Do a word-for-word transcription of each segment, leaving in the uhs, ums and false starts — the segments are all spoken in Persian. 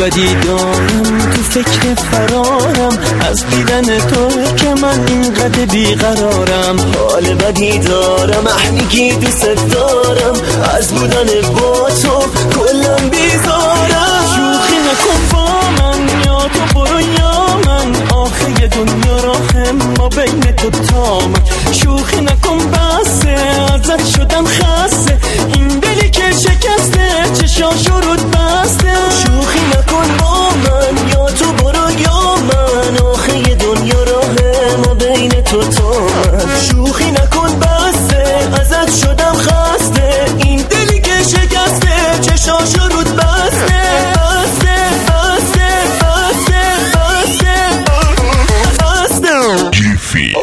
بدی دارم، تو فکر فرارم از دیدن تو که من اینقدر بیقرارم. حال بدی دارم، احنگی دوست دارم، از بودن با تو کلم بیزارم. شوخی نکن با من، یا تو برو یا من، آخه یه دنیا راهم ما بین تو تا من. شوخی نکن بسه، ازت شدم خسته، این دلی که شکسته چشاشو رود بسته. شوخی نکن با من، یا تو برو یا من، آخه یه دنیا راهم ما بین تو تا من. شوخی نکن بسه، ازت شدم خسته، این دلی که شکسته چشاشو رود بسته. بسته بسته بسته بسته بسته. گیفین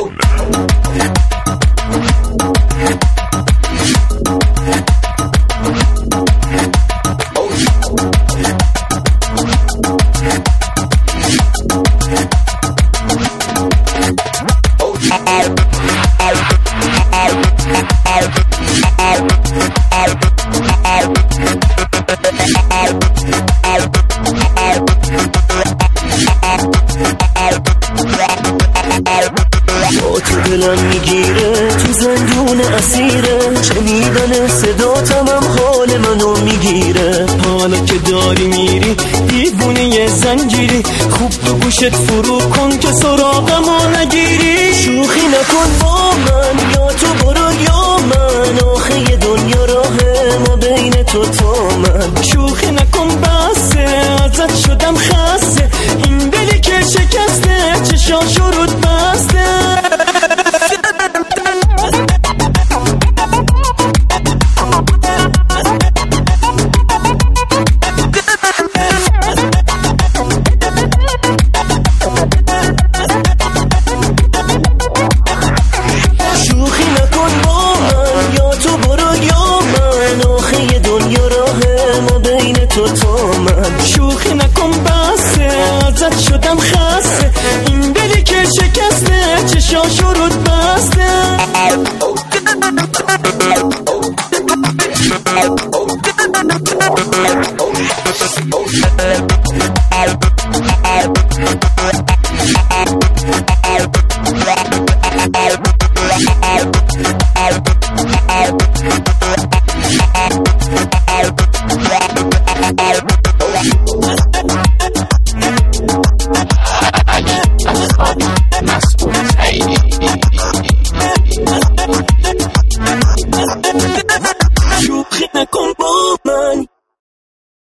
با تو دلم میگیره، تو زندون اسیره، شنیدن صداتم هم حال منو میگیره. حالا که داری میری دیوونه یه زنجیری، خوب تو گوشت فرو کن که سراغمو نگیری. شوخی نکن با من، یا تو برو یا من، آخه یه دنیا راهه ما بین تو تا من. شوخی نکن بسه، ازت شدم خسته، این دلی که شکسته چشاشو رود بسته. شوخی نکن با من، یا تو برو یا من، آخه یه دنیا راهه ما بین تو تا من. شوخی نکن بسه، ازت شدم خسته، این دلی که شکسته چشاشو رود بسته.